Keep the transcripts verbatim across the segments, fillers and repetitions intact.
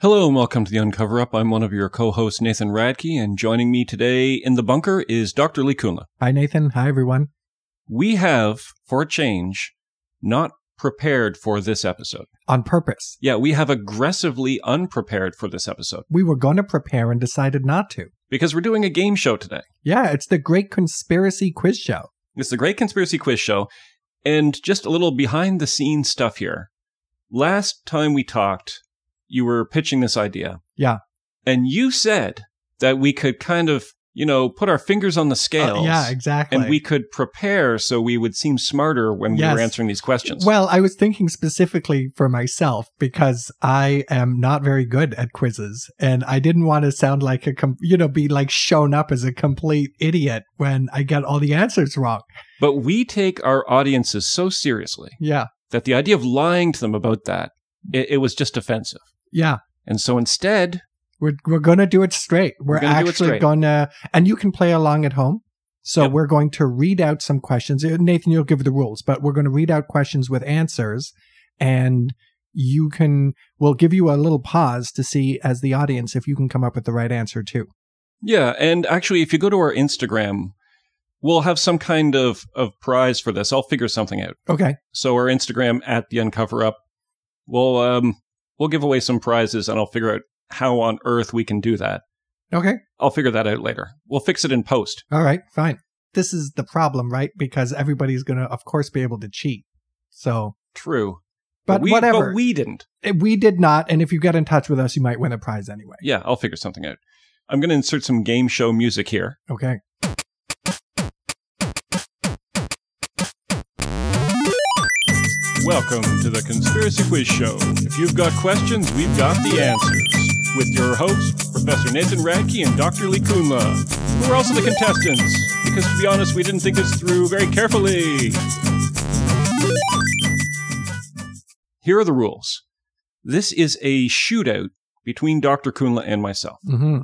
Hello and welcome to the Uncover Up. I'm one of your co-hosts, Nathan Radke, and joining me today in the bunker is Doctor Lee Kunla. Hi, Nathan. Hi, everyone. We have, for a change, not prepared for this episode. On purpose. Yeah, we have aggressively unprepared for this episode. We were going to prepare and decided not to. Because we're doing a game show today. Yeah, it's the Great Conspiracy Quiz Show. It's the Great Conspiracy Quiz Show. And just a little behind-the-scenes stuff here. Last time we talked, you were pitching this idea. Yeah. And you said that we could kind of, you know, put our fingers on the scales. Uh, yeah, exactly. And we could prepare so we would seem smarter when yes. we were answering these questions. Well, I was thinking specifically for myself because I am not very good at quizzes. And I didn't want to sound like a, com- you know, be like shown up as a complete idiot when I get all the answers wrong. But we take our audiences so seriously. Yeah. That the idea of lying to them about that, it, it was just offensive. Yeah. And so instead... We're we're going to do it straight. We're, we're actually going to... And you can play along at home. So yep. We're going to read out some questions. Nathan, you'll give the rules. But we're going to read out questions with answers. And you can... We'll give you a little pause to see, as the audience, if you can come up with the right answer, too. Yeah. And actually, if you go to our Instagram... We'll have some kind of, of prize for this. I'll figure something out. Okay. So our Instagram, at the Uncover Up, we'll, um, we'll give away some prizes, and I'll figure out how on earth we can do that. Okay. I'll figure that out later. We'll fix it in post. All right, fine. This is the problem, right? Because everybody's going to, of course, be able to cheat. So True. But, but we, whatever. But we didn't. We did not, and if you get in touch with us, you might win a prize anyway. Yeah, I'll figure something out. I'm going to insert some game show music here. Okay. Welcome to the Conspiracy Quiz Show. If you've got questions, we've got the answers. With your hosts, Professor Nathan Radke and Doctor Lee Kunla, who are also the contestants, because to be honest, we didn't think this through very carefully. Here are the rules. This is a shootout between Doctor Kunla and myself. Mm-hmm.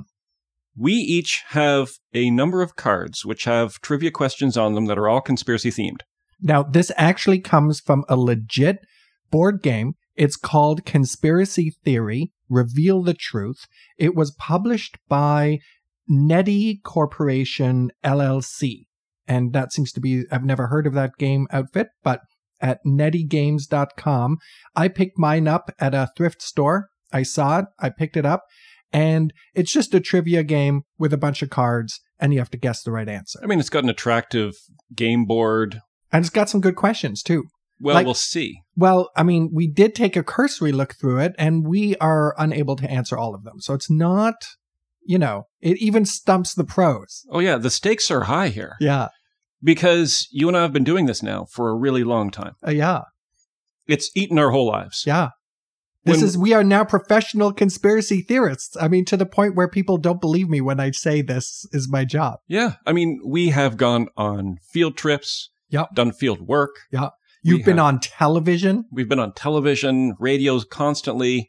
We each have a number of cards which have trivia questions on them that are all conspiracy themed. Now, this actually comes from a legit board game. It's called Conspiracy Theory, Reveal the Truth. It was published by Netty Corporation, L L C. And that seems to be, I've never heard of that game outfit, but at netty games dot com, I picked mine up at a thrift store. I saw it, I picked it up, and it's just a trivia game with a bunch of cards, and you have to guess the right answer. I mean, it's got an attractive game board. And it's got some good questions, too. Well, like, we'll see. Well, I mean, we did take a cursory look through it, and we are unable to answer all of them. So it's not, you know, it even stumps the pros. Oh, yeah. The stakes are high here. Yeah. Because you and I have been doing this now for a really long time. Uh, yeah. It's eaten our whole lives. Yeah. This when, is, we are now professional conspiracy theorists. I mean, to the point where people don't believe me when I say this is my job. Yeah. I mean, we have gone on field trips. Yep. Done field work. Yeah. You've we been have, on television. We've been on television, radios constantly.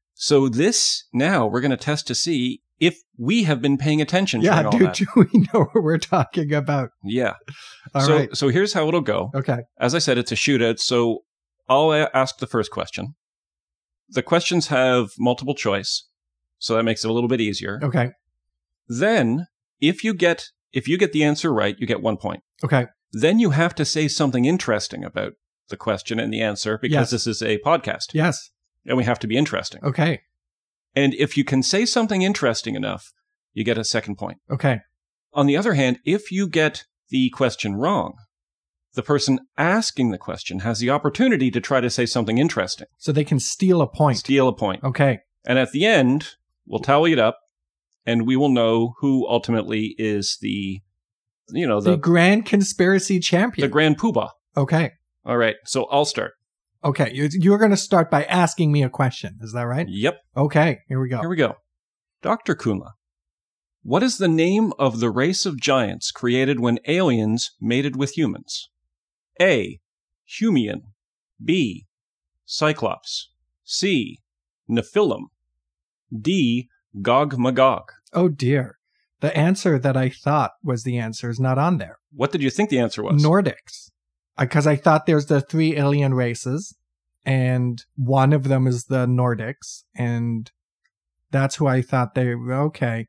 So this, now, we're going to test to see if we have been paying attention. Yeah, all do, that. do we know what we're talking about? Yeah. All so, right. So here's how it'll go. Okay. As I said, it's a shootout. So I'll ask the first question. The questions have multiple choice. So that makes it a little bit easier. Okay. Then, if you get if you get the answer right, you get one point. Okay. Then you have to say something interesting about the question and the answer because yes. this is a podcast. Yes. And we have to be interesting. Okay. And if you can say something interesting enough, you get a second point. Okay. On the other hand, if you get the question wrong, the person asking the question has the opportunity to try to say something interesting. So they can steal a point. Steal a point. Okay. And at the end, we'll tally it up, and we will know who ultimately is the... You know, the, the grand conspiracy champion. The grand poobah. Okay. All right. So I'll start. Okay. You're, you're going to start by asking me a question. Is that right? Yep. Okay. Here we go. Here we go. Doctor Kunla, what is the name of the race of giants created when aliens mated with humans? A. Humian. B. Cyclops. C. Nephilim. D. Gog Magog. Oh, dear. The answer that I thought was the answer is not on there. What did you think the answer was? Nordics. Because I, I thought there's the three alien races, and one of them is the Nordics, and That's who I thought they okay.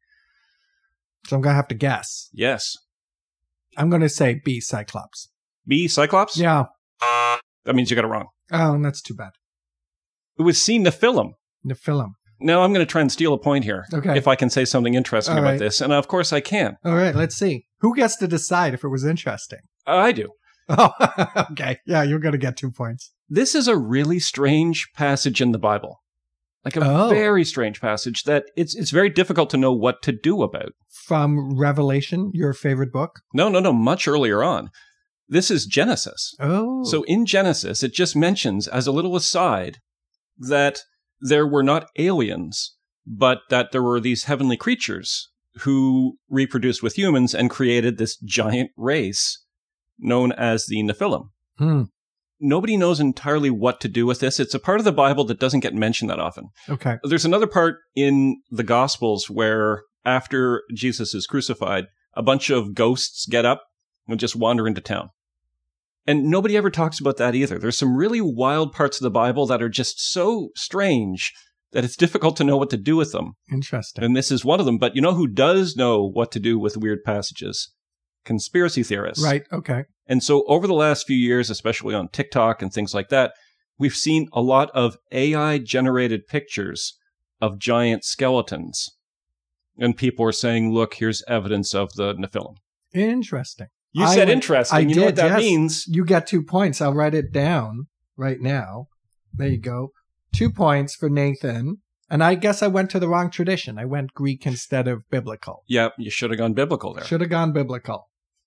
So I'm going to have to guess. Yes. I'm going to say B, Cyclops. B, Cyclops? Yeah. That means you got it wrong. Oh, that's too bad. It was C, Nephilim. Nephilim. Now I'm going to try and steal a point here. Okay. If I can say something interesting All about right. this. And of course I can. All right, let's see. Who gets to decide if it was interesting? I do. Oh, okay. Yeah, you're going to get two points. This is a really strange passage in the Bible. Like a Oh. very strange passage that it's it's very difficult to know what to do about. From Revelation, your favorite book? No, no, no, much earlier on. This is Genesis. Oh. So in Genesis, it just mentions, as a little aside, that there were not aliens, but that there were these heavenly creatures who reproduced with humans and created this giant race known as the Nephilim. Hmm. Nobody knows entirely what to do with this. It's a part of the Bible that doesn't get mentioned that often. Okay. There's another part in the Gospels where after Jesus is crucified, a bunch of ghosts get up and just wander into town. And nobody ever talks about that either. There's some really wild parts of the Bible that are just so strange that it's difficult to know what to do with them. Interesting. And this is one of them. But you know who does know what to do with weird passages? Conspiracy theorists. Right. Okay. And so over the last few years, especially on TikTok and things like that, we've seen a lot of A I-generated pictures of giant skeletons. And people are saying, look, here's evidence of the Nephilim. Interesting. You I said went- interesting. I you did, know what that yes. means? You get two points. I'll write it down right now. There you go. Two points for Nathan. And I guess I went to the wrong tradition. I went Greek instead of biblical. Yeah, you should have gone biblical there. Should have gone biblical.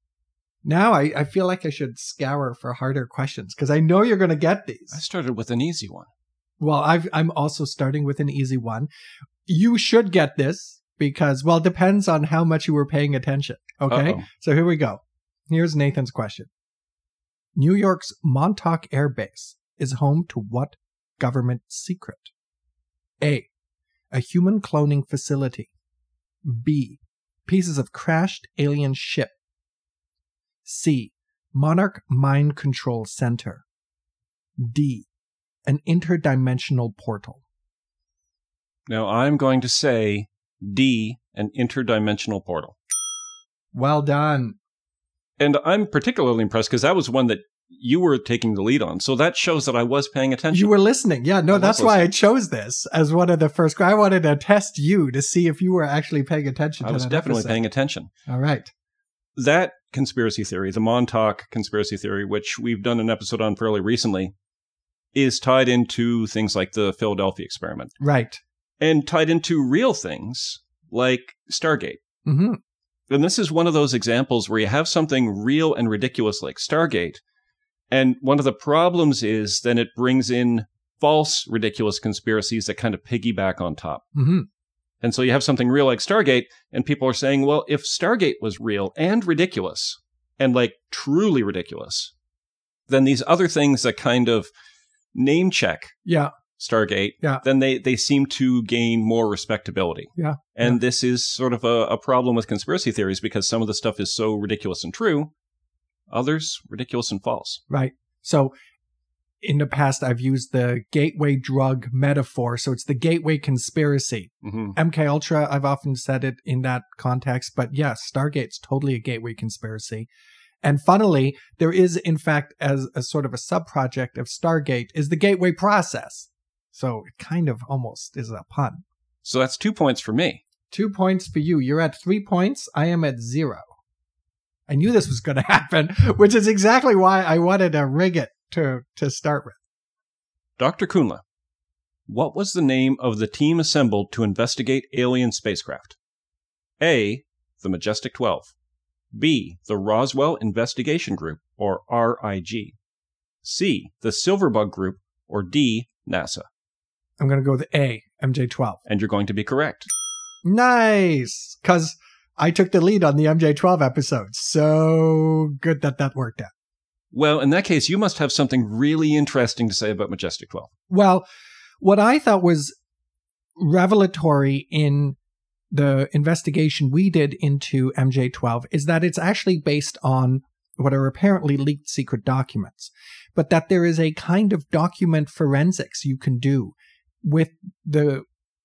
Now I, I feel like I should scour for harder questions because I know you're going to get these. I started with an easy one. Well, I've, I'm also starting with an easy one. You should get this because, well, it depends on how much you were paying attention. Okay. Uh-oh. So here we go. Here's Nathan's question. New York's Montauk Air Base is home to what government secret? A. A human cloning facility. B. Pieces of crashed alien ship. C. Monarch Mind Control Center. D. An interdimensional portal. Now, I'm going to say D, an interdimensional portal. Well done. And I'm particularly impressed because that was one that you were taking the lead on. So that shows that I was paying attention. You were listening. Yeah, no, I was that's why I listening. chose this as one of the first. I wanted to test you to see if you were actually paying attention I to was that definitely episode. paying attention. All right. That conspiracy theory, the Montauk conspiracy theory, which we've done an episode on fairly recently, is tied into things like the Philadelphia experiment Right. and tied into real things like Stargate. Mm-hmm. And this is one of those examples where you have something real and ridiculous like Stargate. And one of the problems is then it brings in false, ridiculous conspiracies that kind of piggyback on top. Mm-hmm. And so you have something real like Stargate, and people are saying, well, if Stargate was real and ridiculous, and like truly ridiculous, then these other things that kind of name check Yeah. Stargate, Yeah. then they, they seem to gain more respectability. Yeah. And this is sort of a, a problem with conspiracy theories because some of the stuff is so ridiculous and true, others ridiculous and false. Right. So in the past, I've used the gateway drug metaphor. So it's the gateway conspiracy. Mm-hmm. M K Ultra, I've often said it in that context. But yes, Stargate's totally a gateway conspiracy. And funnily, there is, in fact, as a sort of a sub-project of Stargate, is the gateway process. So it kind of almost is a pun. So that's two points for me. Two points for you. You're at three points. I am at zero. I knew this was going to happen, which is exactly why I wanted to rig it to, to start with. Doctor Kunla, what was the name of the team assembled to investigate alien spacecraft? A, the Majestic twelve. B, the Roswell Investigation Group, or R I G. C, the Silverbug Group, or D, NASA. I'm going to go with A, M J twelve. And you're going to be correct. Nice. Because I took the lead on the M J twelve episode. So good that that worked out. Well, in that case, you must have something really interesting to say about Majestic twelve. Well, what I thought was revelatory in the investigation we did into M J twelve is that it's actually based on what are apparently leaked secret documents, but that there is a kind of document forensics you can do with the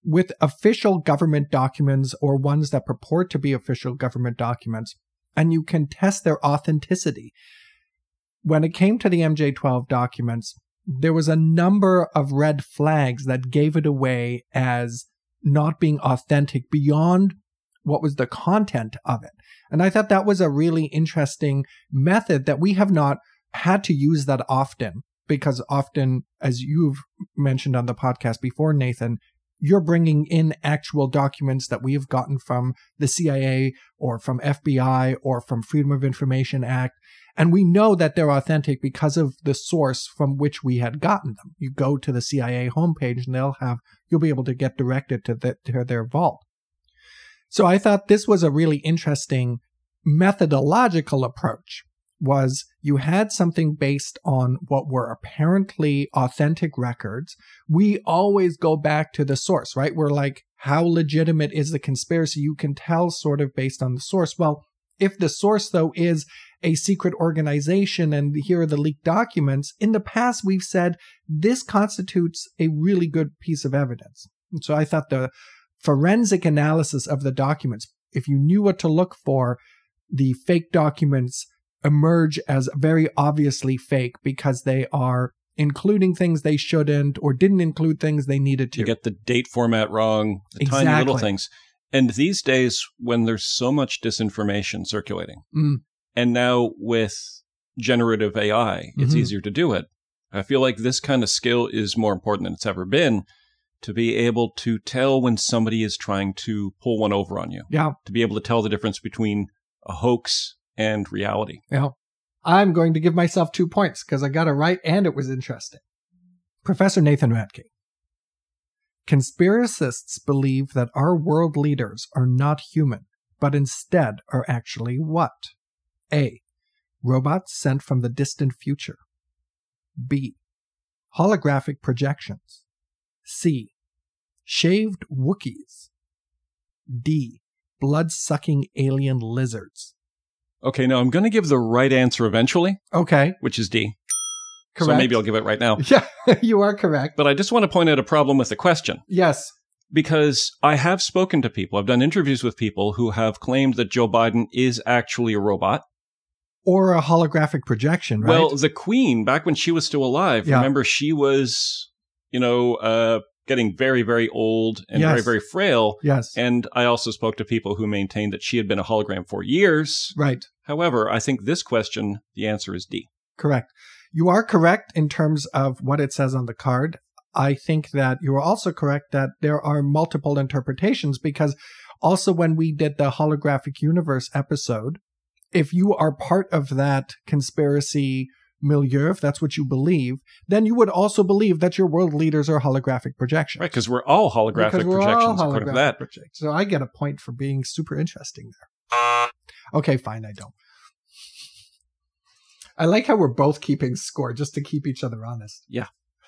with official government documents or ones that purport to be official government documents, and you can test their authenticity. When it came to the M J twelve documents, there was a number of red flags that gave it away as not being authentic beyond what was the content of it. And I thought that was a really interesting method that we have not had to use that often, because often, as you've mentioned on the podcast before, Nathan, you're bringing in actual documents that we have gotten from the C I A or from F B I or from Freedom of Information Act. And we know that they're authentic because of the source from which we had gotten them. You go to the C I A homepage and they'll have, you'll be able to get directed to, the, to their vault. So I thought this was a really interesting methodological approach. Was you had something based on what were apparently authentic records. We always go back to the source, right? We're like, how legitimate is the conspiracy? You can tell sort of based on the source. Well, if the source, though, is a secret organization and here are the leaked documents, in the past we've said this constitutes a really good piece of evidence. And so I thought the forensic analysis of the documents, if you knew what to look for, the fake documents emerge as very obviously fake because they are including things they shouldn't or didn't include things they needed to. You get the date format wrong, the exactly. tiny little things. And these days, when there's so much disinformation circulating, mm. and now with generative A I, it's mm-hmm. easier to do it. I feel like this kind of skill is more important than it's ever been, to be able to tell when somebody is trying to pull one over on you. Yeah. To be able to tell the difference between a hoax and reality. Yeah. I'm going to give myself two points because I got it right and it was interesting. Professor Nathan Radke. Conspiracists believe that our world leaders are not human, but instead are actually what? A. Robots sent from the distant future. B. Holographic projections. C. Shaved Wookiees. D. Blood-sucking alien lizards. Okay, now I'm going to give the right answer eventually. Okay. Which is D. Correct. So maybe I'll give it right now. Yeah, you are correct. But I just want to point out a problem with the question. Yes. Because I have spoken to people, I've done interviews with people who have claimed that Joe Biden is actually a robot. Or a holographic projection, right? Well, the Queen, back when she was still alive, yeah. remember she was, you know, uh, getting very, very old and yes. very, very frail. Yes. And I also spoke to people who maintained that she had been a hologram for years. Right. However, I think this question, the answer is D. Correct. You are correct in terms of what it says on the card. I think that you are also correct that there are multiple interpretations, because also when we did the Holographic Universe episode, if you are part of that conspiracy milieu, if that's what you believe, then you would also believe that your world leaders are holographic projections. Right, because we're all holographic because we're projections, all according to holographic that. projections. So I get a point for being super interesting there. Okay, fine, I don't. I like how we're both keeping score just to keep each other honest. Yeah.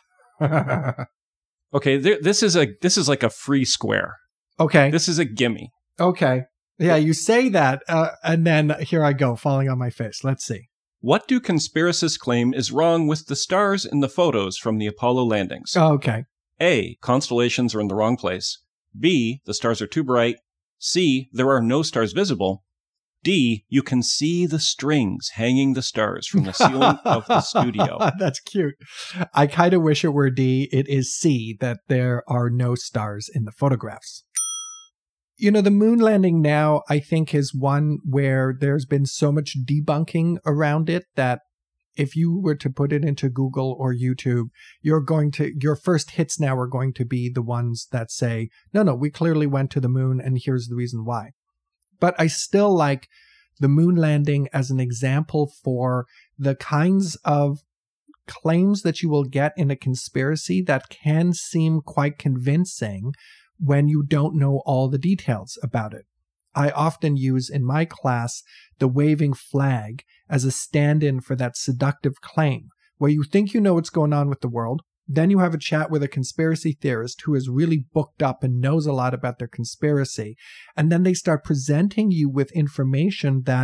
Okay, th- this is a this is like a free square. Okay. This is a gimme. Okay. Yeah, you say that, uh, and then here I go, falling on my face. Let's see. What do conspiracists claim is wrong with the stars in the photos from the Apollo landings? Oh, okay. A. Constellations are in the wrong place. B. The stars are too bright. C. There are no stars visible. D. You can see the strings hanging the stars from the ceiling of the studio. That's cute. I kind of wish it were D. It is C, that there are no stars in the photographs. You know, the moon landing now, I think, is one where there's been so much debunking around it that if you were to put it into Google or YouTube, you're going to, your first hits now are going to be the ones that say, no, no, we clearly went to the moon and here's the reason why. But I still like the moon landing as an example for the kinds of claims that you will get in a conspiracy that can seem quite convincing when you don't know all the details about it. I often use in my class the waving flag as a stand-in for that seductive claim, where you think you know what's going on with the world, then you have a chat with a conspiracy theorist who is really booked up and knows a lot about their conspiracy, and then they start presenting you with information that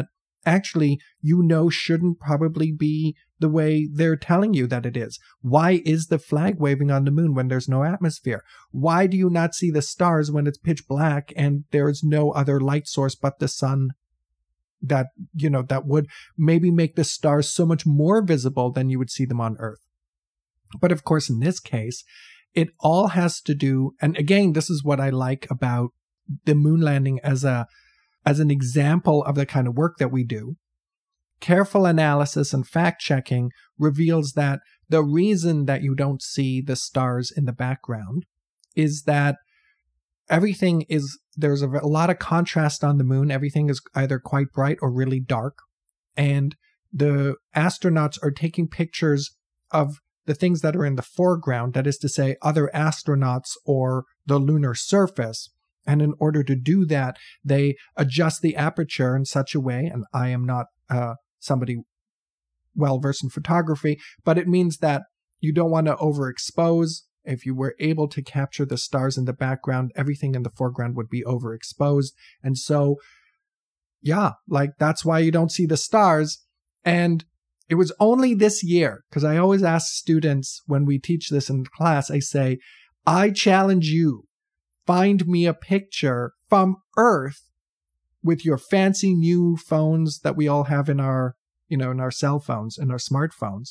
actually you know shouldn't probably be the way they're telling you that it is. Why is the flag waving on the moon when there's no atmosphere? Why do you not see the stars when it's pitch black and there's no other light source but the sun that, you know, that would maybe make the stars so much more visible than you would see them on Earth? But of course, in this case, it all has to do, and again, this is what I like about the moon landing as a as an example of the kind of work that we do. Careful analysis and fact-checking reveals that the reason that you don't see the stars in the background is that everything is, there's a, a lot of contrast on the moon. Everything is either quite bright or really dark. And the astronauts are taking pictures of the things that are in the foreground, that is to say, other astronauts or the lunar surface. And in order to do that, they adjust the aperture in such a way, and I am not uh, somebody well-versed in photography, but it means that you don't want to overexpose. If you were able to capture the stars in the background, everything in the foreground would be overexposed. And so, yeah, like that's why you don't see the stars. And it was only this year, because I always ask students when we teach this in class, I say, I challenge you, find me a picture from Earth with your fancy new phones that we all have in our, you know, in our cell phones, in our smartphones.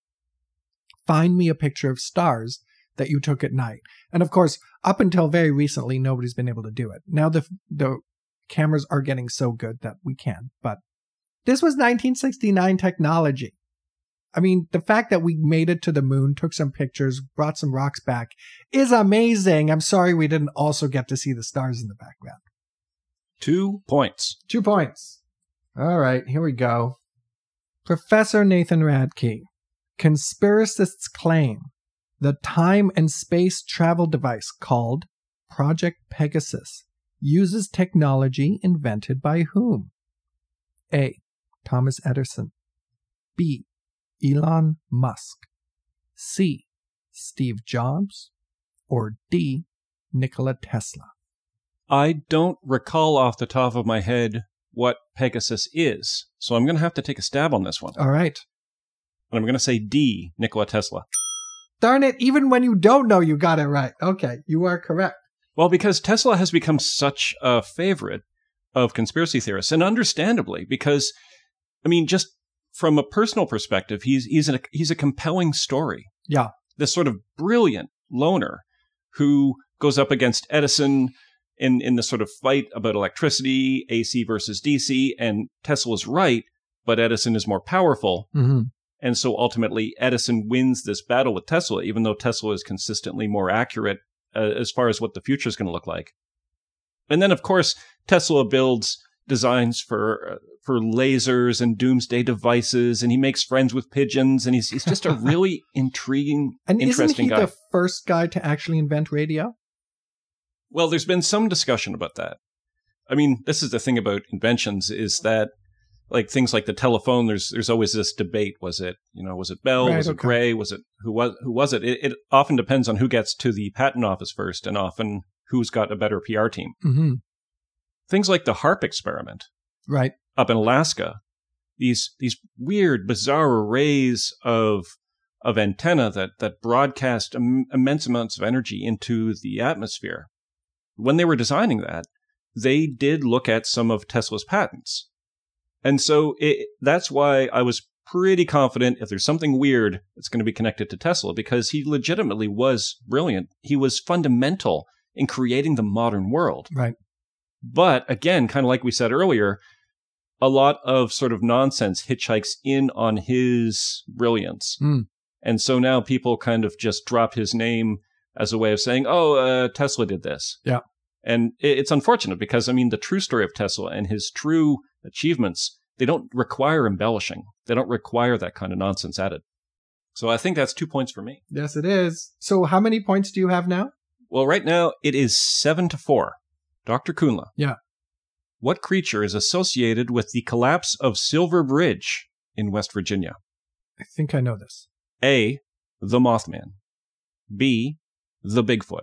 Find me a picture of stars that you took at night. And of course, up until very recently, nobody's been able to do it. Now the the cameras are getting so good that we can, but this was nineteen sixty-nine technology. I mean, the fact that we made it to the moon, took some pictures, brought some rocks back is amazing. I'm sorry we didn't also get to see the stars in the background. Two points. Two points. All right, here we go. Professor Nathan Radke. Conspiracists claim the time and space travel device called Project Pegasus uses technology invented by whom? A. Thomas Edison. B. Elon Musk. C. Steve Jobs. Or D. Nikola Tesla. I don't recall off the top of my head what Pegasus is, so I'm going to have to take a stab on this one. All right. And I'm going to say D. Nikola Tesla. Darn it, even when you don't know, you got it right. Okay, you are correct. Well, because Tesla has become such a favorite of conspiracy theorists, and understandably, because, I mean, just from a personal perspective, he's he's a, he's a compelling story. Yeah. This sort of brilliant loner who goes up against Edison in, in this sort of fight about electricity, A C versus D C, and Tesla's right, but Edison is more powerful. Mm-hmm. And so ultimately, Edison wins this battle with Tesla, even though Tesla is consistently more accurate uh, as far as what the future is going to look like. And then, of course, Tesla builds designs for uh, for lasers and doomsday devices, and he makes friends with pigeons, and he's he's just a really intriguing, and interesting guy. And isn't he guy. the first guy to actually invent radio? Well, there's been some discussion about that. I mean, this is the thing about inventions, is that, like, things like the telephone, there's there's always this debate. Was it, you know, was it Bell? Right, was it okay. Gray? Was it, who was who was it? it? It often depends on who gets to the patent office first, and often who's got a better P R team. Mm-hmm. Things like the HAARP experiment. Right. Up in Alaska, these these weird, bizarre arrays of of antenna that that broadcast Im- immense amounts of energy into the atmosphere. When they were designing that, they did look at some of Tesla's patents. And so it, that's why I was pretty confident if there's something weird, it's going to be connected to Tesla, because he legitimately was brilliant. He was fundamental in creating the modern world. Right. But again, kind of like we said earlier, a lot of sort of nonsense hitchhikes in on his brilliance. Mm. And so now people kind of just drop his name as a way of saying, oh, uh, Tesla did this. Yeah. And it's unfortunate because, I mean, the true story of Tesla and his true achievements, they don't require embellishing. They don't require that kind of nonsense added. So I think that's two points for me. Yes, it is. So how many points do you have now? Well, right now it is seven to four. Doctor Kunla. Yeah. What creature is associated with the collapse of Silver Bridge in West Virginia? I think I know this. A, the Mothman. B, the Bigfoot.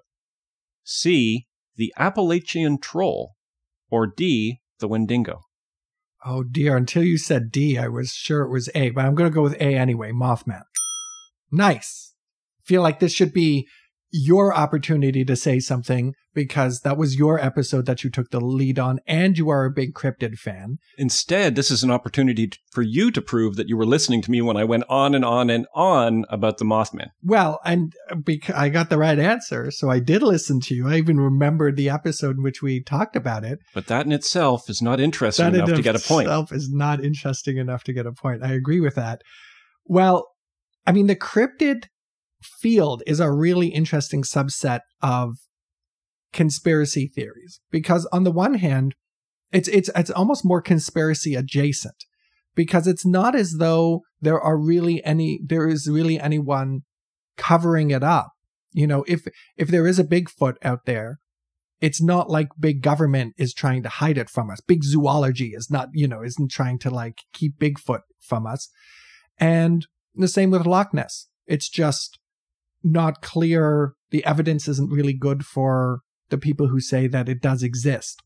C, the Appalachian Troll. Or D, the Wendigo. Oh dear, until you said D, I was sure it was A, but I'm going to go with A anyway, Mothman. Nice. Feel like this should be your opportunity to say something because that was your episode that you took the lead on and you are a big cryptid fan. Instead, this is an opportunity t- for you to prove that you were listening to me when I went on and on and on about the Mothman. Well, and because I got the right answer, so I did listen to you. I even remembered the episode in which we talked about it. But that in itself is not interesting that enough in to get a point. Itself is not interesting enough to get a point. I agree with that. Well, I mean, the cryptid field is a really interesting subset of conspiracy theories because on the one hand, it's it's it's almost more conspiracy adjacent because it's not as though there are really any there is really anyone covering it up. You know, if if there is a Bigfoot out there, it's not like big government is trying to hide it from us. Big zoology is not, you know, isn't trying to like keep Bigfoot from us. And the same with Loch Ness. It's just not clear. The evidence isn't really good for the people who say that it does exist.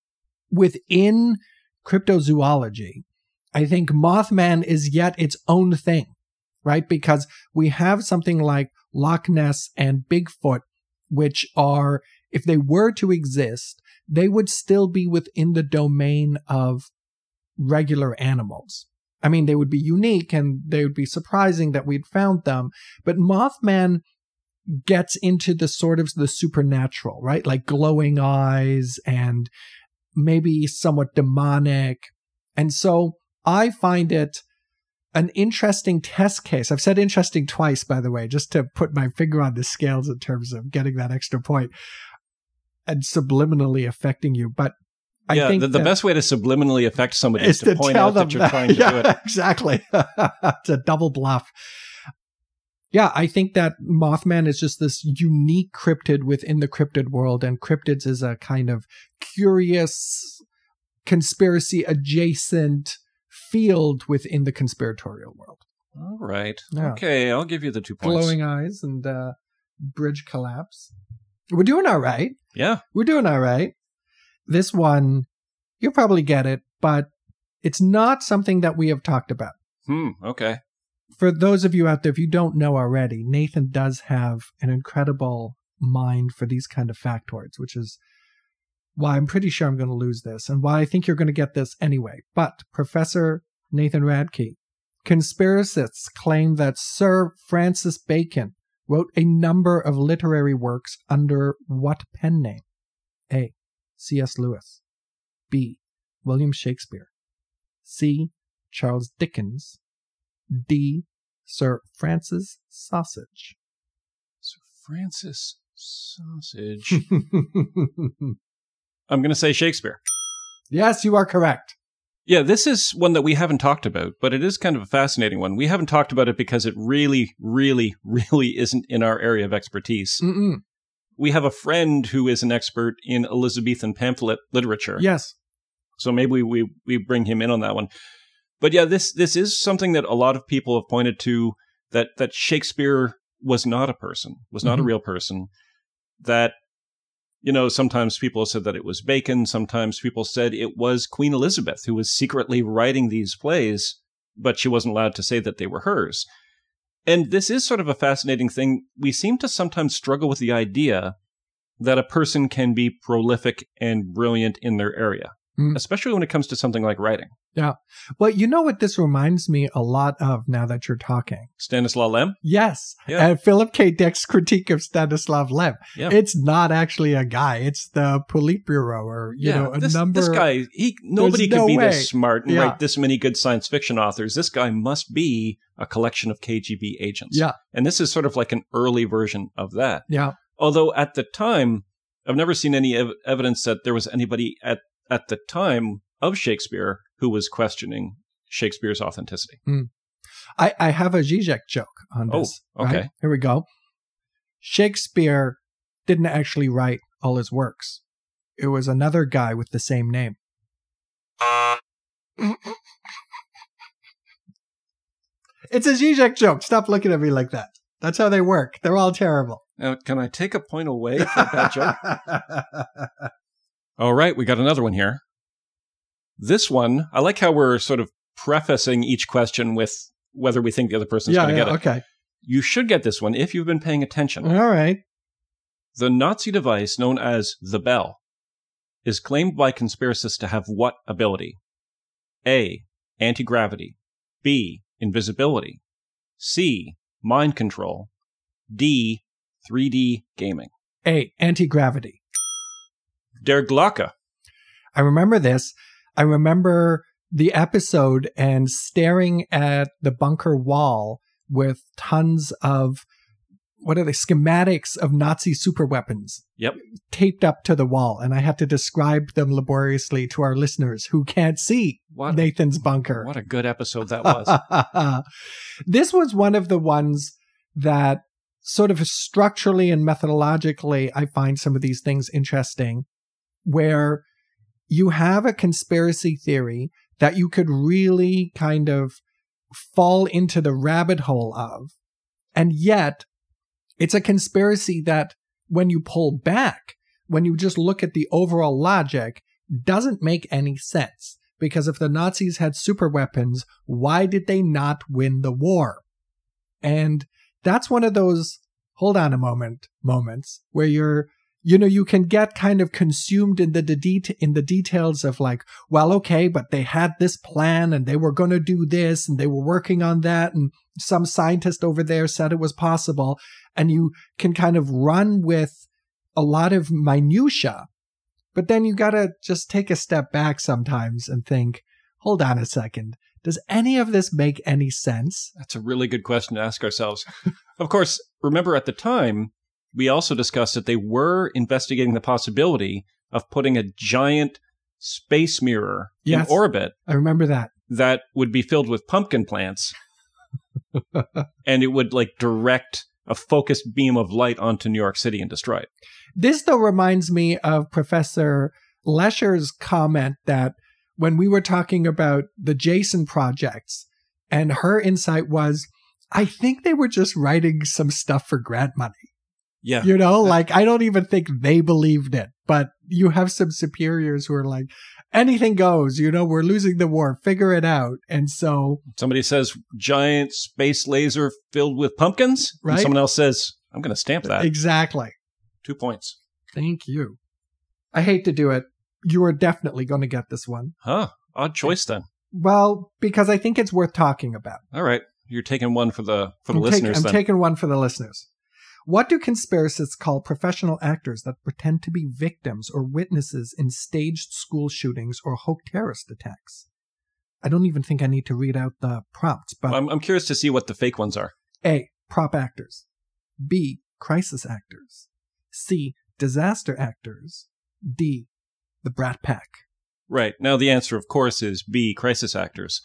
Within cryptozoology, I think Mothman is yet its own thing, right? Because we have something like Loch Ness and Bigfoot, which are, if they were to exist, they would still be within the domain of regular animals. I mean, they would be unique and they would be surprising that we'd found them. But Mothman gets into the sort of the supernatural, right? Like glowing eyes and maybe somewhat demonic. And so I find it an interesting test case. I've said interesting twice, by the way, just to put my finger on the scales in terms of getting that extra point and subliminally affecting you. But I yeah, think the, the best way to subliminally affect somebody is, is to, to point out that you're that, trying to yeah, do it. Exactly. It's a double bluff. Yeah, I think that Mothman is just this unique cryptid within the cryptid world, and cryptids is a kind of curious, conspiracy adjacent field within the conspiratorial world. All right. Yeah. Okay, I'll give you the two points. Glowing eyes and uh, bridge collapse. We're doing all right. Yeah. We're doing all right. This one, you'll probably get it, but it's not something that we have talked about. Hmm, okay. For those of you out there, if you don't know already, Nathan does have an incredible mind for these kind of factoids, which is why I'm pretty sure I'm going to lose this and why I think you're going to get this anyway. But Professor Nathan Radke, conspiracists claim that Sir Francis Bacon wrote a number of literary works under what pen name? A. C S Lewis. B. William Shakespeare. C. Charles Dickens. D. Sir Francis Sausage. Sir Francis Sausage. I'm going to say Shakespeare. Yes, you are correct. Yeah, this is one that we haven't talked about, but it is kind of a fascinating one. We haven't talked about it because it really, really, really isn't in our area of expertise. Mm-mm. We have a friend who is an expert in Elizabethan pamphlet literature. Yes. So maybe we, we bring him in on that one. But yeah, this this is something that a lot of people have pointed to, that, that Shakespeare was not a person, was not mm-hmm. a real person. That, you know, sometimes people said that it was Bacon. Sometimes people said it was Queen Elizabeth who was secretly writing these plays, but she wasn't allowed to say that they were hers. And this is sort of a fascinating thing. We seem to sometimes struggle with the idea that a person can be prolific and brilliant in their area, mm. especially when it comes to something like writing. Yeah. Well, you know what this reminds me a lot of now that you're talking? Stanislav Lem? Yes. Yeah. And Philip K. Dick's critique of Stanislav Lem. Yeah. It's not actually a guy. It's the Politburo or, you yeah, know, a this, number. This guy, he nobody There's could no be way. this smart and yeah. write this many good science fiction authors. This guy must be a collection of K G B agents. Yeah. And this is sort of like an early version of that. Yeah. Although at the time, I've never seen any ev- evidence that there was anybody at, at the time of Shakespeare who was questioning Shakespeare's authenticity. Mm. I, I have a Zizek joke on this. Oh, okay. Right? Here we go. Shakespeare didn't actually write all his works. It was another guy with the same name. It's a Zizek joke. Stop looking at me like that. That's how they work. They're all terrible. Now, can I take a point away from that joke? All right, we got another one here. This one, I like how we're sort of prefacing each question with whether we think the other person's Yeah, going to yeah, get it. okay. You should get this one if you've been paying attention. All right. The Nazi device known as the bell is claimed by conspiracists to have what ability? A. Anti-gravity. B. Invisibility. C. Mind control. D. three D gaming. A. Anti-gravity. Der Glocke. I remember this. I remember the episode and staring at the bunker wall with tons of, what are they, schematics of Nazi superweapons Yep. taped up to the wall. And I had to describe them laboriously to our listeners who can't see What, Nathan's bunker. what a good episode that was. This was one of the ones that sort of structurally and methodologically, I find some of these things interesting, where you have a conspiracy theory that you could really kind of fall into the rabbit hole of. And yet, it's a conspiracy that when you pull back, when you just look at the overall logic, doesn't make any sense. Because if the Nazis had super weapons, why did they not win the war? And that's one of those, hold on a moment, moments where you're, you know, you can get kind of consumed in the, the det- in the details of like, well, okay, but they had this plan and they were going to do this and they were working on that. And some scientist over there said it was possible. And you can kind of run with a lot of minutia, but then you got to just take a step back sometimes and think, hold on a second. Does any of this make any sense? That's a really good question to ask ourselves. Of course, remember at the time, we also discussed that they were investigating the possibility of putting a giant space mirror Yes. in orbit I remember that. that would be filled with pumpkin plants. And it would like direct a focused beam of light onto New York City and destroy it. This, though, reminds me of Professor Lesher's comment that when we were talking about the Jason projects, and her insight was, I think they were just writing some stuff for grant money. Yeah. You know, like, I don't even think they believed it, but you have some superiors who are like, anything goes, you know, we're losing the war, figure it out. And so, Somebody says giant space laser filled with pumpkins. Right. And someone else says, I'm going to stamp that. exactly. Two points. Thank you. I hate to do it. You are definitely going to get this one. Huh. Odd choice then. Well, because I think it's worth talking about. All right. You're taking one for the for the I'm, take- listeners I'm then. taking one for the listeners. What do conspiracists call professional actors that pretend to be victims or witnesses in staged school shootings or hoax terrorist attacks? I don't even think I need to read out the prompts, but I'm, I'm curious to see what the fake ones are. A. Prop actors. B. Crisis actors. C. Disaster actors. D. The Brat Pack. Right. Now, the answer, of course, is B, crisis actors.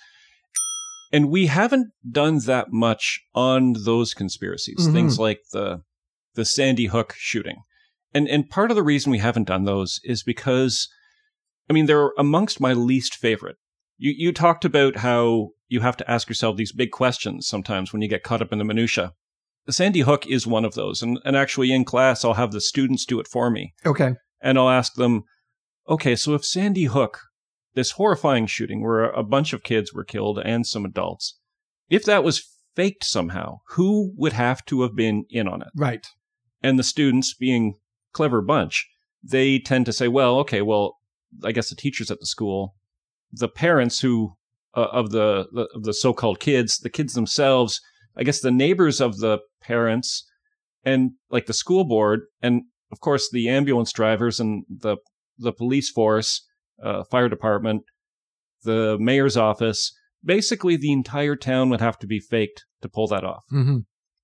And we haven't done that much on those conspiracies, Mhm. things like the the Sandy Hook shooting. And and part of the reason we haven't done those is because, I mean, they're amongst my least favorite. You you talked about how you have to ask yourself these big questions sometimes when you get caught up in the minutia. The Sandy Hook is one of those. And, and actually in class, I'll have the students do it for me. Okay. And I'll ask them, okay, so if Sandy Hook, this horrifying shooting where a bunch of kids were killed and some adults, if that was faked somehow, who would have to have been in on it? Right. And the students, being a clever bunch, they tend to say, well, okay, well, I guess the teachers at the school, the parents who uh, of the, the of the so-called kids, the kids themselves, I guess the neighbors of the parents, and like the school board, and of course the ambulance drivers and the the police force, uh, fire department, the mayor's office. Basically, the entire town would have to be faked to pull that off. Mm-hmm.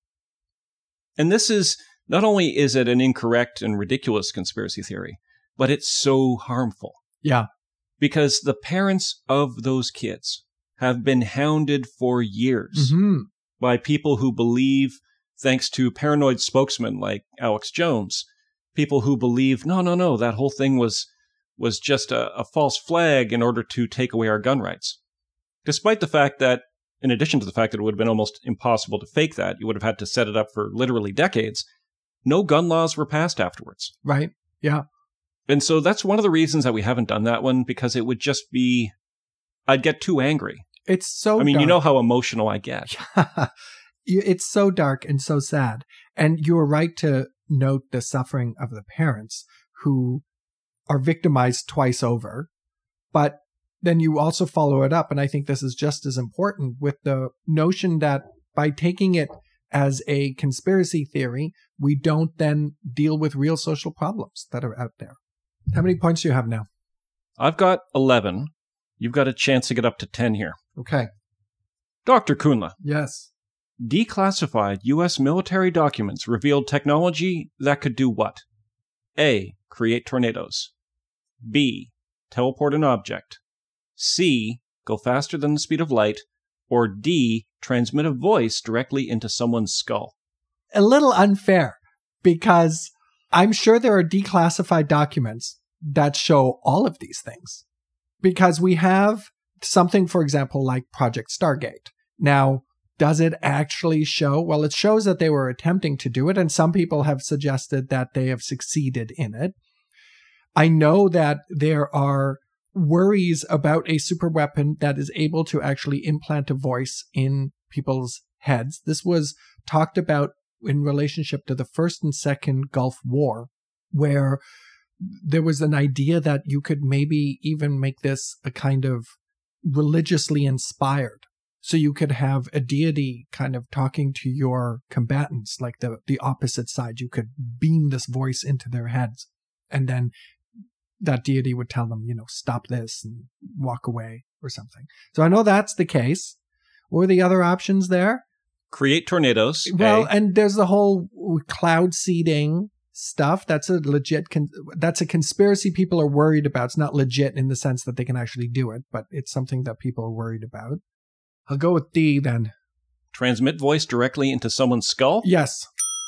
And this is, not only is it an incorrect and ridiculous conspiracy theory, but it's so harmful. Yeah. Because the parents of those kids have been hounded for years Mm-hmm. by people who believe, thanks to paranoid spokesmen like Alex Jones, people who believe, no, no, no, that whole thing was was just a, a false flag in order to take away our gun rights. Despite the fact that, in addition to the fact that it would have been almost impossible to fake that, you would have had to set it up for literally decades, no gun laws were passed afterwards. Right. Yeah. And so that's one of the reasons that we haven't done that one, because it would just be I'd get too angry. It's so I mean, dark. you know how emotional I get. It's so dark and so sad. And you were right to note the suffering of the parents who are victimized twice over. But then you also follow it up, and I think this is just as important, with the notion that by taking it as a conspiracy theory, we don't then deal with real social problems that are out there. How many points do you have now? I've got eleven. You've got a chance to get up to ten here. Okay. Doctor Kunla. Yes. Declassified U S military documents revealed technology that could do what? A. Create tornadoes. B. Teleport an object. C. Go faster than the speed of light. Or D. Transmit a voice directly into someone's skull. A little unfair, because I'm sure there are declassified documents that show all of these things. Because we have something, for example, like Project Stargate. Now, does it actually show? Well, it shows that they were attempting to do it, and some people have suggested that they have succeeded in it. I know that there are worries about a superweapon that is able to actually implant a voice in people's heads. This was talked about in relationship to the First and Second Gulf War, where there was an idea that you could maybe even make this a kind of religiously inspired. So you could have a deity kind of talking to your combatants, like the, the opposite side. You could beam this voice into their heads, and then that deity would tell them, you know, stop this and walk away or something. So I know that's the case. What were the other options there? Create tornadoes. Well, A. and there's the whole cloud seeding stuff. That's a legit, con- that's a conspiracy people are worried about. It's not legit in the sense that they can actually do it, but it's something that people are worried about. I'll go with D then. Transmit voice directly into someone's skull? Yes.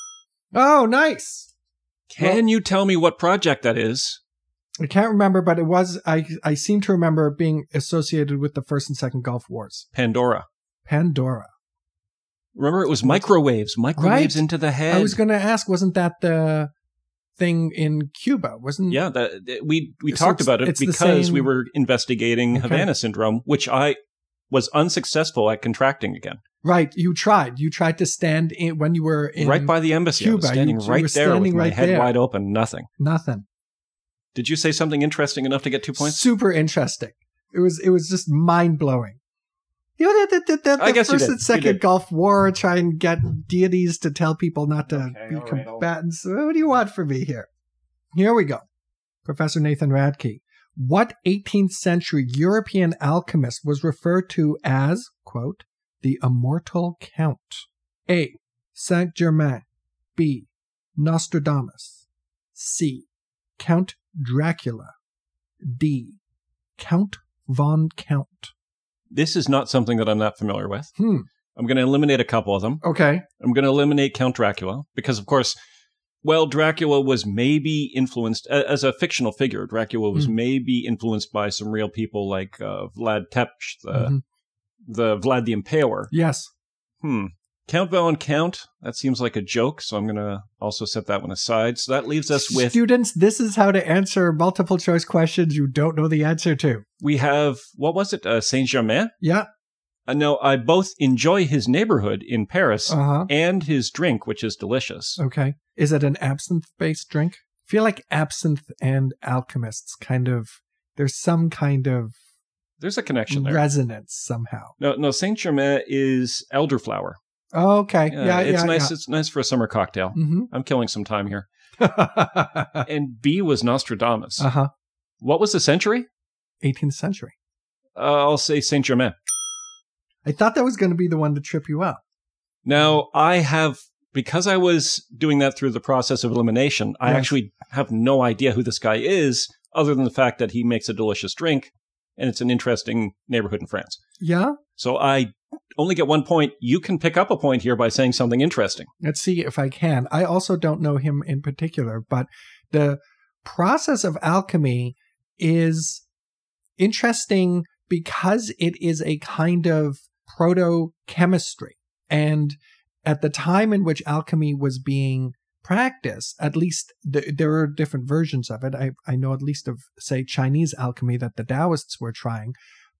Oh, nice. Can Well- you tell me what project that is? I can't remember, but it was, I, I seem to remember it being associated with the First and Second Gulf Wars. Pandora. Pandora. Remember, it was microwaves. Microwaves Right. into the head. I was going to ask, wasn't that the thing in Cuba? Wasn't Yeah, that, that- we we So talked it's- about it it's the because same- we were investigating Okay. Havana syndrome, which I was unsuccessful at contracting again. Right. You tried. You tried to stand in when you were in right by the embassy. I was Cuba. standing You- you right were there with standing my right head there. wide open. Nothing. nothing. Did you say something interesting enough to get two points? Super interesting. It was it was just mind blowing. You know, the, the, the, I the guess you First did. and You Second did. Gulf War, try and get deities to tell people not to Okay, be all right, I'll- combatants. What do you want from me here? Here we go. Professor Nathan Radke. What eighteenth century European alchemist was referred to as, quote, the immortal count? A. Saint Germain. B. Nostradamus. C. Count Dracula. D. Count von Count. This is not something that I'm that familiar with. Hmm. I'm going to eliminate a couple of them. Okay. I'm going to eliminate Count Dracula because, of course, well, Dracula was maybe influenced, a- as a fictional figure, Dracula was Mm. maybe influenced by some real people like uh, Vlad Tepes, the, Mhm. the Vlad the Impaler. Yes. Hmm. Count von Count, that seems like a joke, so I'm going to also set that one aside. So that leaves us with, Students, this is how to answer multiple choice questions you don't know the answer to. we have, what was it, uh, Saint-Germain? Yeah. Uh, no, I both enjoy his neighborhood in Paris Uh-huh. and his drink, which is delicious. Okay. Is it an absinthe-based drink? I feel like absinthe and alchemists kind of, there's some kind of There's a connection there. resonance somehow. No, no, Saint-Germain is elderflower. Oh, okay. Yeah, Yeah, it's yeah, nice. It's nice for a summer cocktail. Yeah. Mm-hmm. I'm killing some time here. uh And B was Nostradamus. huh. What was the century? eighteenth century. Uh, I'll say Saint Germain. I thought that was going to be the one to trip you up. Now I have, because I was doing that through the process of elimination. I Yes. actually have no idea who this guy is, other than the fact that he makes a delicious drink, and it's an interesting neighborhood in France. Yeah. So I only get one point. You can pick up a point here by saying something interesting. Let's see if I can. I also don't know him in particular, but the process of alchemy is interesting because it is a kind of proto-chemistry. And at the time in which alchemy was being practiced, at least th- there are different versions of it. I, I know at least of, say, Chinese alchemy that the Taoists were trying.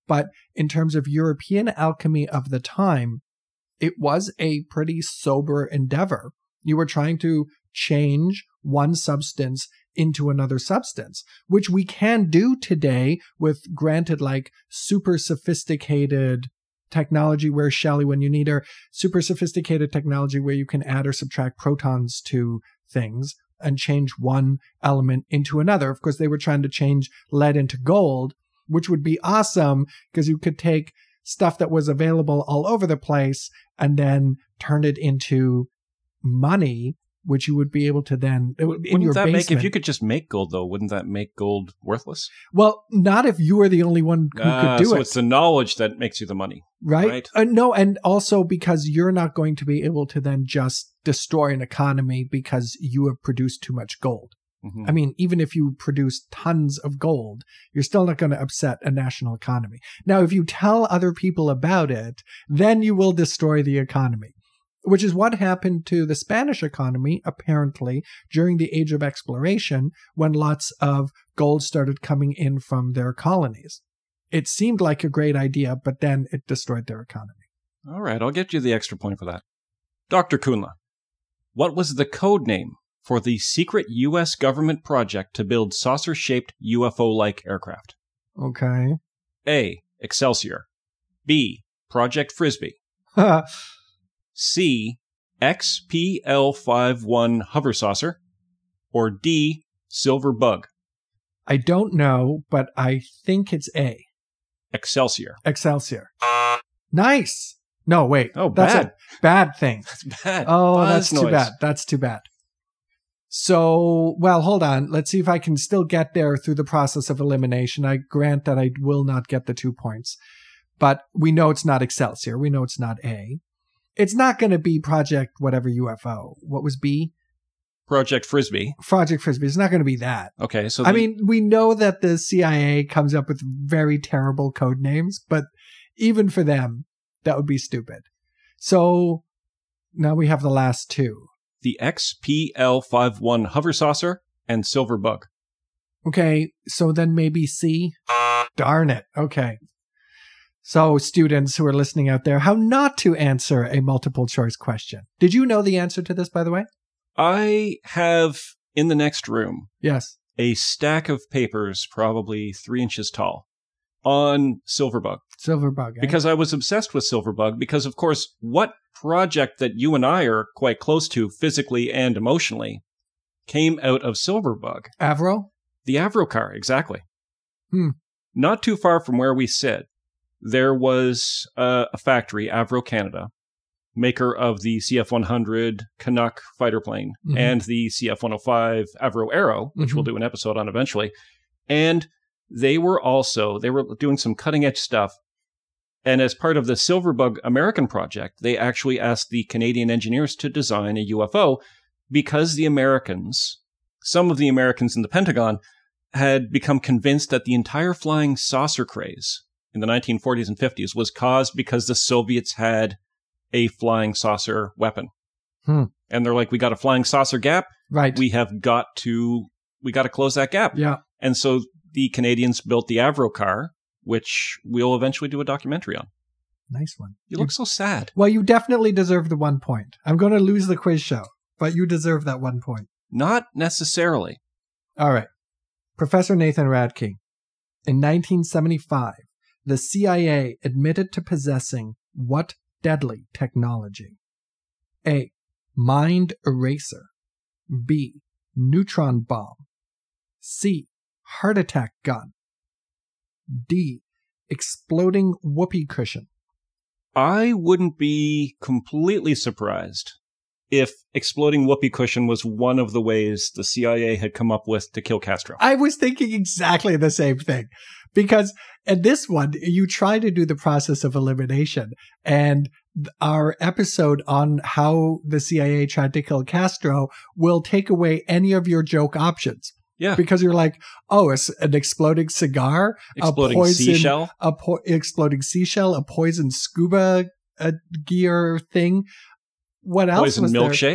But in terms of European alchemy of the time, it was a pretty sober endeavor. You were trying to change one substance into another substance, which we can do today with, granted, like super sophisticated technology where, Shelley, when you need her, super sophisticated technology where you can add or subtract protons to things and change one element into another. Of course, they were trying to change lead into gold, which would be awesome because you could take stuff that was available all over the place and then turn it into money, which you would be able to then in wouldn't your that basement. Make, if you could just make gold, though, wouldn't that make gold worthless? Well, not if you were the only one who uh, could do so it. So it's the knowledge that makes you the money, right? right? Uh, no, and also because you're not going to be able to then just destroy an economy because you have produced too much gold. Mm-hmm. I mean, even if you produce tons of gold, you're still not going to upset a national economy. Now, if you tell other people about it, then you will destroy the economy, which is what happened to the Spanish economy, apparently, during the Age of Exploration, when lots of gold started coming in from their colonies. It seemed like a great idea, but then it destroyed their economy. All right, I'll get you the extra point for that. Doctor Kunla, what was the code name for the secret U S government project to build saucer-shaped U F O-like aircraft? Okay. A. Excelsior. B. Project Frisbee. C. X P L fifty-one Hover Saucer. Or D. Silver Bug. I don't know, but I think it's A. Excelsior. Excelsior. Nice. No, wait. Oh, that's bad. a bad thing. That's bad. Oh, Buzz that's noise. too bad. That's too bad. So, well, hold on. Let's see if I can still get there through the process of elimination. I grant that I will not get the two points. But we know it's not Excelsior. We know it's not A. It's not going to be Project whatever U F O. What was B? Project Frisbee. Project Frisbee. It's not going to be that. Okay, so I the- mean, we know that the C I A comes up with very terrible code names, but even for them, that would be stupid. So now we have the last two. the X P L fifty-one Hover Saucer and Silver Bug. Okay, so then maybe C? Darn it. Okay. So students who are listening out there, how not to answer a multiple choice question. Did you know the answer to this, by the way? I have, in the next room, Yes. a stack of papers, probably three inches tall, on Silverbug. Silverbug. Eh? Because I was obsessed with Silverbug, because, of course, what project that you and I are quite close to physically and emotionally came out of Silverbug? Avro? The Avro car, exactly. Hmm. Not too far from where we sit, there was uh, a factory, Avro Canada, maker of the C F one hundred Canuck fighter plane Mhm. and the C F one oh five Avro Arrow, which Mhm. we'll do an episode on eventually. And they were also, they were doing some cutting edge stuff. And as part of the Silverbug American project, they actually asked the Canadian engineers to design a U F O because the Americans, some of the Americans in the Pentagon, had become convinced that the entire flying saucer craze in the nineteen forties and fifties was caused because the Soviets had a flying saucer weapon. Hmm. And they're like, we got a flying saucer gap. Right. We have got to, we got to close that gap. yeah. And so the Canadians built the Avro car, which we'll eventually do a documentary on. Nice one. You look so sad. Well, you definitely deserve the one point. I'm going to lose the quiz show, but you deserve that one point. Not necessarily. All right. Professor Nathan Radke. In nineteen seventy-five, the C I A admitted to possessing what deadly technology? A. Mind eraser. B. Neutron bomb. C. Heart attack gun. D. Exploding whoopee cushion. I wouldn't be completely surprised if exploding whoopee cushion was one of the ways the C I A had come up with to kill Castro. I was thinking exactly the same thing. Because in this one, you try to do the process of elimination. And our episode on how the C I A tried to kill Castro will take away any of your joke options. Yeah. Because you're like, oh, it's an exploding cigar, Exploding a poison, seashell. a po- exploding seashell, a poison scuba uh, gear thing. What else Poison was there? milkshake.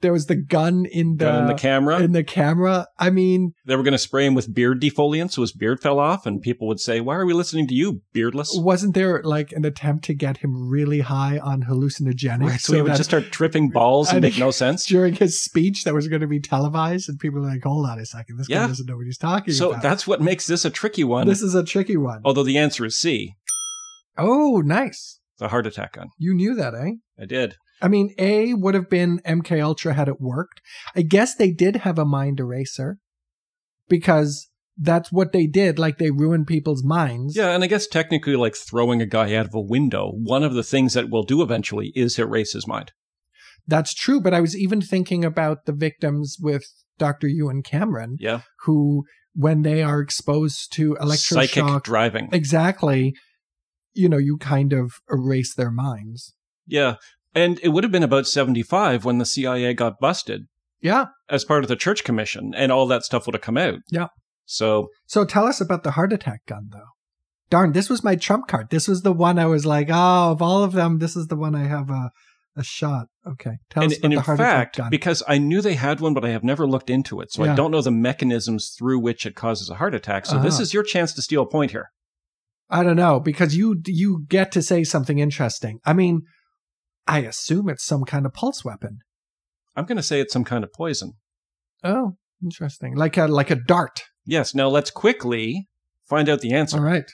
There was the gun in the, Gun in the camera. In the camera. I mean, They were going to spray him with beard defoliant so his beard fell off, and people would say, why are we listening to you, beardless? wasn't there like an attempt to get him really high on hallucinogenics? Right, so, he would that just start tripping balls and and make no sense. during his speech that was going to be televised, and people were like, hold on a second, this Yeah. guy doesn't know what he's talking So about. that's what makes this a tricky one. This is a tricky one. Although the answer is C, Oh, nice. the heart attack gun. You knew that, eh? I did. I mean, A would have been M K Ultra had it worked. I guess they did have a mind eraser because that's what they did. Like, they ruined people's minds. Yeah, and I guess technically, like throwing a guy out of a window, one of the things that we'll do eventually is erase his mind. That's true. But I was even thinking about the victims with Doctor Ewan Cameron, Yeah. who, when they are exposed to electroshock, Psychic driving. exactly, you know, you kind of erase their minds. Yeah. And it would have been about seventy-five when the C I A got busted Yeah. as part of the Church Commission, and all that stuff would have come out. Yeah. So, So tell us about the heart attack gun, though. Darn, this was my trump card. This was the one I was like, oh, of all of them, this is the one I have a, a shot. Okay. Tell and, us about and the in heart fact, attack gun. because I knew they had one, but I have never looked into it. So Yeah. I don't know the mechanisms through which it causes a heart attack. So this Uh-huh. is your chance to steal a point here. I don't know, because you you get to say something interesting. I mean, I assume it's some kind of pulse weapon. I'm going to say it's some kind of poison. Oh, interesting. Like a like a dart. Yes. Now let's quickly find out the answer. All right.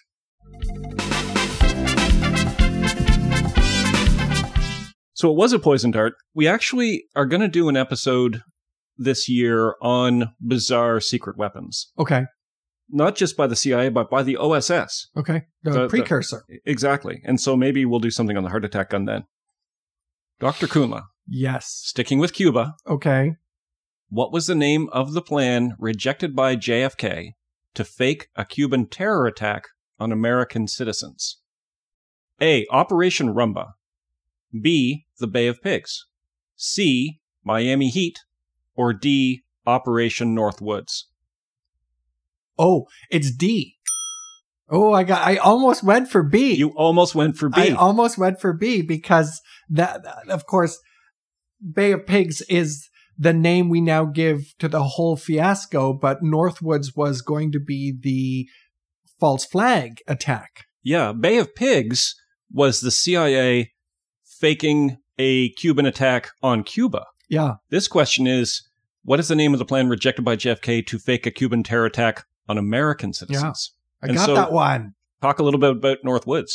So it was a poison dart. We actually are going to do an episode this year on bizarre secret weapons. Okay. Not just by the C I A, but by the O S S. Okay. The, The- the- precursor. Exactly. And so maybe we'll do something on the heart attack gun then. Doctor Kunla, Yes. sticking with Cuba, Okay. what was the name of the plan rejected by J F K to fake a Cuban terror attack on American citizens? A. Operation Rumba. B. The Bay of Pigs. C. Miami Heat. Or D. Operation Northwoods. Oh, it's D. Oh, I got. I almost went for B. You almost went for B. I almost went for B because that, of course, Bay of Pigs is the name we now give to the whole fiasco, but Northwoods was going to be the false flag attack. Yeah, Bay of Pigs was the C I A faking a Cuban attack on Cuba. Yeah. This question is, what is the name of the plan rejected by J F K to fake a Cuban terror attack on American citizens? I And got so- that one. Talk a little bit about Northwoods.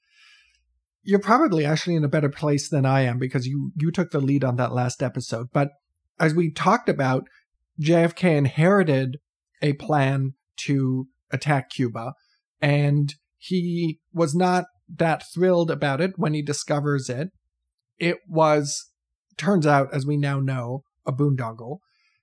You're probably actually in a better place than I am because you, you took the lead on that last episode. But as we talked about, J F K inherited a plan to attack Cuba, and he was not that thrilled about it when he discovers it. It was, turns out, as we now know, a boondoggle.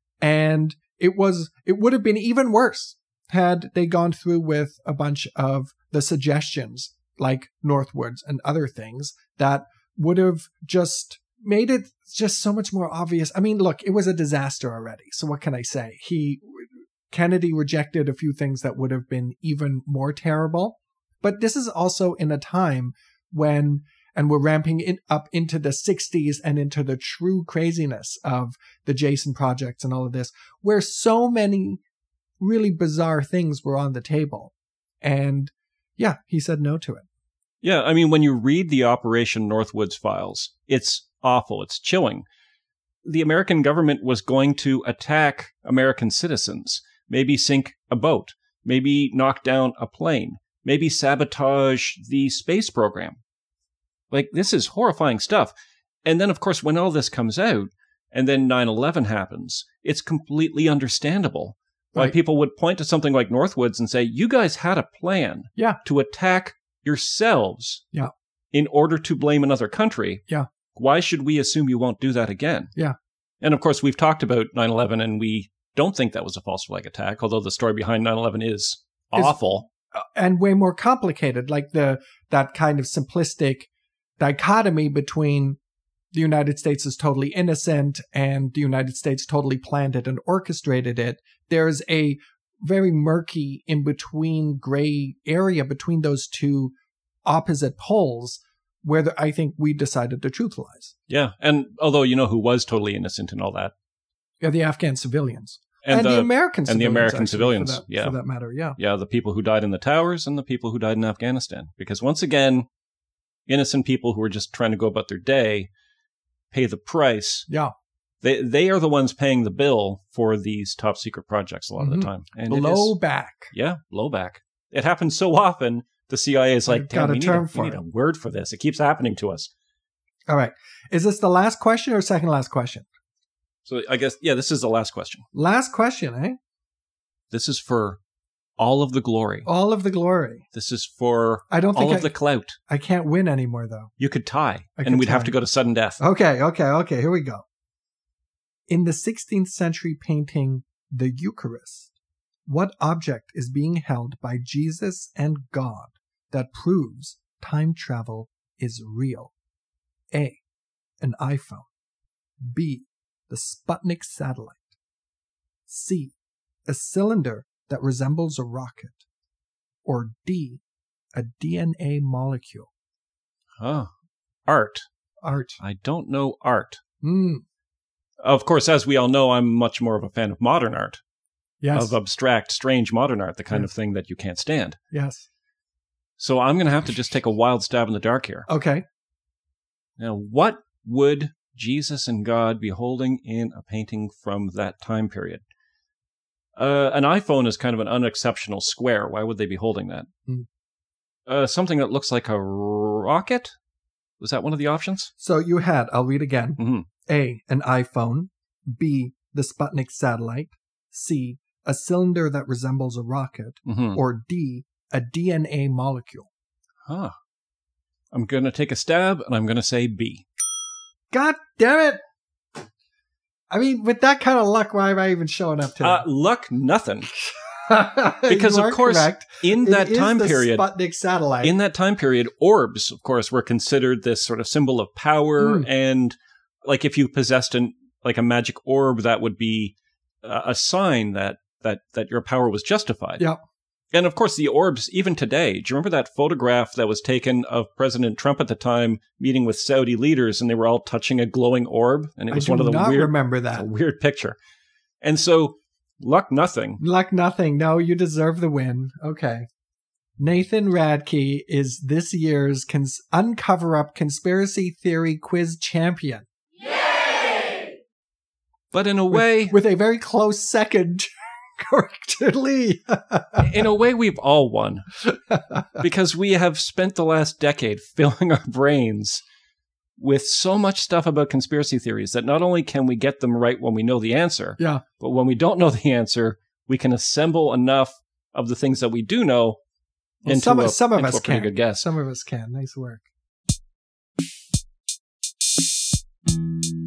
And it was, it would have been even worse had they gone through with a bunch of the suggestions like Northwoods and other things that would have just made it just so much more obvious. I mean, look, it was a disaster already. So what can I say? He, Kennedy rejected a few things that would have been even more terrible. But this is also in a time when, and we're ramping it up into the sixties and into the true craziness of the Jason projects and all of this, where so many really bizarre things were on the table. And yeah, he said no to it. Yeah, I mean, when you read the Operation Northwoods files, it's awful. It's chilling. The American government was going to attack American citizens, maybe sink a boat, maybe knock down a plane, maybe sabotage the space program. Like, this is horrifying stuff. And then, of course, when all this comes out, and then nine eleven happens, it's completely understandable why Right. people would point to something like Northwoods and say, you guys had a plan Yeah. to attack yourselves Yeah. in order to blame another country. Yeah. Why should we assume you won't do that again? Yeah. And of course, we've talked about nine eleven, and we don't think that was a false flag attack, although the story behind nine eleven is Is- awful. And way more complicated, like the that kind of simplistic dichotomy between the United States is totally innocent and the United States totally planned it and orchestrated it. There's a very murky in between gray area between those two opposite poles where the, I think we decided the truth lies. Yeah. And although you know who was totally innocent in all that? Yeah, the Afghan civilians. And, And, the, the American and civilians. the American actually, civilians, For that, yeah. For that matter, yeah. Yeah, the people who died in the towers and the people who died in Afghanistan. Because once again, innocent people who were just trying to go about their day pay the price. Yeah. They they are the ones paying the bill for these top secret projects a lot Mhm. of the time. And it Blow is, back. yeah, blowback. It happens so often. The C I A is like, They've damn, got a we, need term a, for we need it. a word for this. It keeps happening to us. All right. Is this the last question or second last question? So I guess, yeah, this is the last question. Last question, eh? This is for all of the glory. All of the glory. This is for I don't think all I, of the clout. I can't win anymore, though. You could tie, I and could we'd have tie. to go to sudden death. Okay, okay, okay. Here we go. In the sixteenth century painting, The Eucharist, what object is being held by Jesus and God that proves time travel is real? A. An iPhone. B. The Sputnik satellite. C. A cylinder that resembles a rocket. Or D. A D N A molecule. Oh, art. Art. I don't know art. Hmm. Of course, as we all know, I'm much more of a fan of modern art, Yes. of abstract, strange modern art, the kind Yes. of thing that you can't stand. Yes. So I'm going to have to just take a wild stab in the dark here. Okay. Now, what would Jesus and God be holding in a painting from that time period? Uh, an iPhone is kind of an unexceptional square. Why would they be holding that? Hmm. Uh, something that looks like a rocket? Was that one of the options? So you had, I'll read again. Mm-hmm. A, an iPhone. B, the Sputnik satellite. C, a cylinder that resembles a rocket. Mm-hmm. Or D, a D N A molecule. Huh. I'm going to take a stab, and I'm going to say B. God damn it! I mean, with that kind of luck, why am I even showing up today? Uh, luck, nothing. Because, You of are course, correct. in It that is time the period, Sputnik satellite. in that time period, orbs, of course, were considered this sort of symbol of power, Mm. and like if you possessed an like a magic orb, that would be uh, a sign that that that your power was justified. Yep. And of course, the orbs, even today. Do you remember that photograph that was taken of President Trump at the time meeting with Saudi leaders, and they were all touching a glowing orb, and it was I do one of the not weird, remember it's that. a weird picture. And so, luck, nothing. Luck nothing. No, you deserve the win. Okay. Nathan Radke is this year's cons- Uncover Up Conspiracy Theory Quiz champion. But in a way, With a very close second, corrected Lee. in a way, we've all won because we have spent the last decade filling our brains with so much stuff about conspiracy theories that not only can we get them right when we know the answer, Yeah. but when we don't know the answer, we can assemble enough of the things that we do know Well, into some, a, some of into us a pretty can. good guess. Some of us can. Nice work.